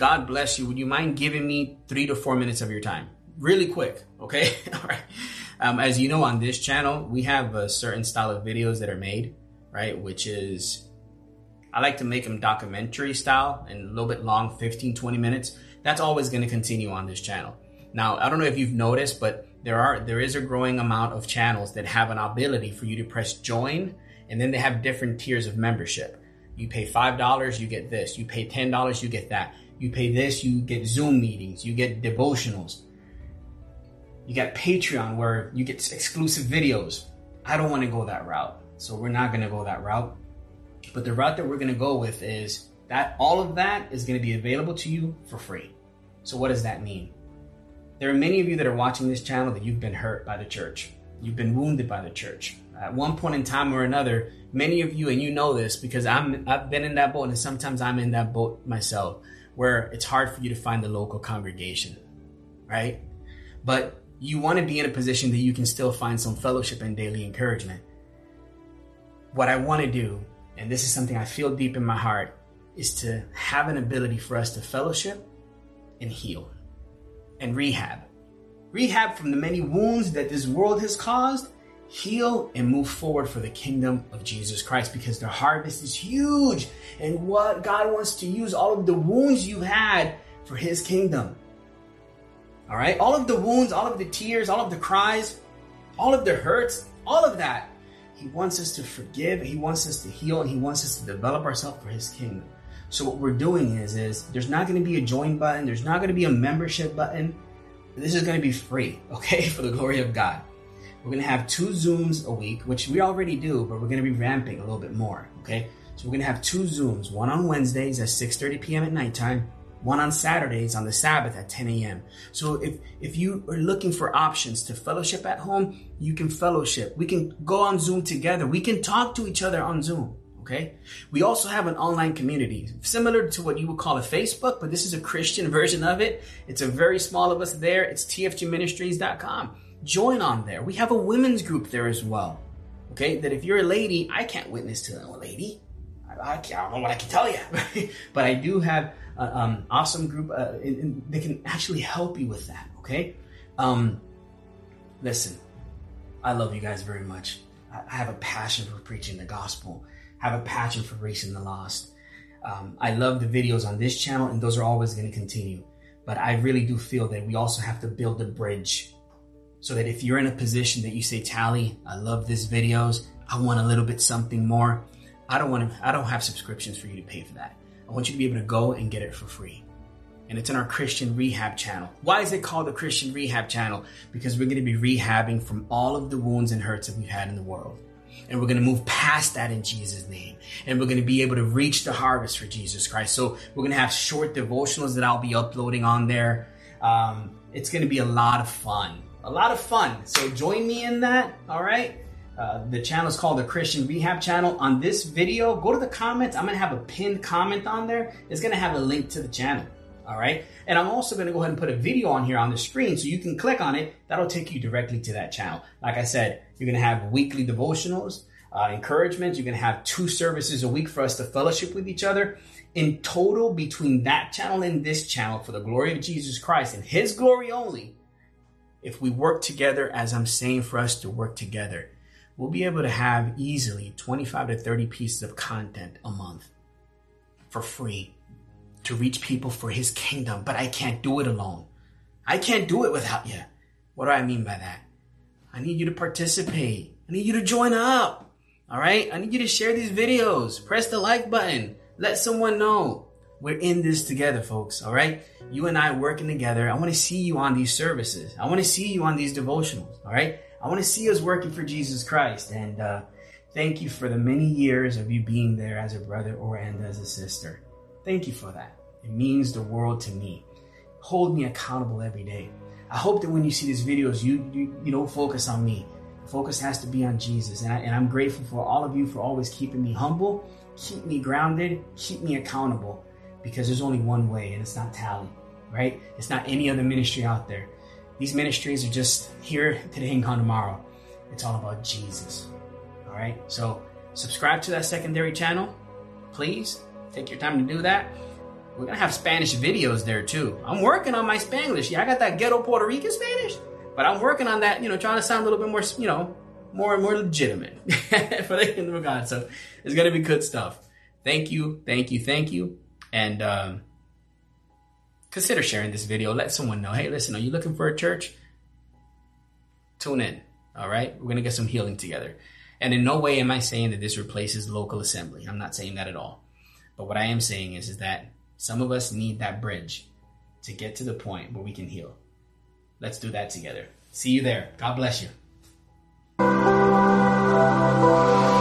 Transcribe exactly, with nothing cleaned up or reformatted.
God bless you. Would you mind giving me three to four minutes of your time? Really quick, okay? All right. Um, as you know, on this channel, we have a certain style of videos that are made, right? Which is, I like to make them documentary style and a little bit long, fifteen, twenty minutes. That's always going to continue on this channel. Now, I don't know if you've noticed, but there are there is a growing amount of channels that have an ability for you to press join, and then they have different tiers of membership. You pay five dollars, you get this. You pay ten dollars, you get that. You pay this, you get Zoom meetings, you get devotionals. You got Patreon where you get exclusive videos. I don't want to go that route, so we're not going to go that route. But the route that we're going to go with is that all of that is going to be available to you for free. So what does that mean? There are many of you that are watching this channel that you've been hurt by the church. You've been wounded by the church. At one point in time or another, many of you, and you know this because I'm, I've been in that boat, and sometimes I'm in that boat myself, where it's hard for you to find the local congregation, right? But you want to be in a position that you can still find some fellowship and daily encouragement. What I want to do, and this is something I feel deep in my heart, is to have an ability for us to fellowship and heal. And rehab. Rehab from the many wounds that this world has caused, heal and move forward for the kingdom of Jesus Christ, because the harvest is huge. And what God wants to use all of the wounds you had for his kingdom. All right? All of the wounds, all of the tears, all of the cries, all of the hurts, all of that. He wants us to forgive, he wants us to heal, and he wants us to develop ourselves for his kingdom. So what we're doing is, is there's not going to be a join button. There's not going to be a membership button. This is going to be free, okay, for the glory of God. We're going to have two Zooms a week, which we already do, but we're going to be ramping a little bit more, okay? So we're going to have two Zooms, one on Wednesdays at six thirty p.m. at nighttime, one on Saturdays on the Sabbath at ten a.m. So if, if you are looking for options to fellowship at home, you can fellowship. We can go on Zoom together. We can talk to each other on Zoom. Okay. We also have an online community similar to what you would call a Facebook, but this is a Christian version of it. It's a very small of us there. It's T F G ministries dot com. Join on there. We have a women's group there as well. Okay. That if you're a lady, I can't witness to a lady. I, I, can't, I don't know what I can tell you, but I do have an um, awesome group uh, and, and they can actually help you with that. Okay. Um, listen, I love you guys very much. I, I have a passion for preaching the gospel. Have a passion for reaching the lost. Um, I love the videos on this channel, and those are always going to continue. But I really do feel that we also have to build a bridge so that if you're in a position that you say, Tally, I love these videos, I want a little bit something more. I don't want to, I don't have subscriptions for you to pay for that. I want you to be able to go and get it for free. And it's in our Christian Rehab channel. Why is it called the Christian Rehab channel? Because we're going to be rehabbing from all of the wounds and hurts that we've had in the world. And we're going to move past that in Jesus' name. And we're going to be able to reach the harvest for Jesus Christ. So we're going to have short devotionals that I'll be uploading on there. Um, it's going to be a lot of fun. A lot of fun. So join me in that. All right. Uh, the channel is called the Christian Rehab channel. On this video, go to the comments. I'm going to have a pinned comment on there. It's going to have a link to the channel. All right. And I'm also going to go ahead and put a video on here on the screen so you can click on it. That'll take you directly to that channel. Like I said, you're going to have weekly devotionals, uh, encouragement. You're going to have two services a week for us to fellowship with each other. In total, between that channel and this channel, for the glory of Jesus Christ and his glory only, if we work together, as I'm saying for us to work together, we'll be able to have easily twenty-five to thirty pieces of content a month for free, to reach people for his kingdom. But I can't do it alone. I can't do it without you. What do I mean by that? I need you to participate. I need you to join up. All right. I need you to share these videos. Press the like button. Let someone know. We're in this together, folks. All right. You and I working together. I want to see you on these services. I want to see you on these devotionals. All right. I want to see us working for Jesus Christ. And uh, thank you for the many years of you being there as a brother or and as a sister. Thank you for that. It means the world to me. Hold me accountable every day. I hope that when you see these videos, you, you, you don't focus on me. The focus has to be on Jesus. And, I, and I'm grateful for all of you for always keeping me humble, keep me grounded, keep me accountable, because there's only one way, and it's not Tally, right? It's not any other ministry out there. These ministries are just here today and gone tomorrow. It's all about Jesus. All right. So subscribe to that secondary channel. Please take your time to do that. We're gonna have Spanish videos there too. I'm working on my Spanglish. Yeah, I got that ghetto Puerto Rican Spanish, but I'm working on that, you know, trying to sound a little bit more, you know, more and more legitimate for the kingdom of God. So it's gonna be good stuff. Thank you, thank you, thank you. And um, consider sharing this video. Let someone know, hey, listen, are you looking for a church? Tune in, all right? We're gonna get some healing together. And in no way am I saying that this replaces local assembly. I'm not saying that at all. But what I am saying is, is that some of us need that bridge to get to the point where we can heal. Let's do that together. See you there. God bless you.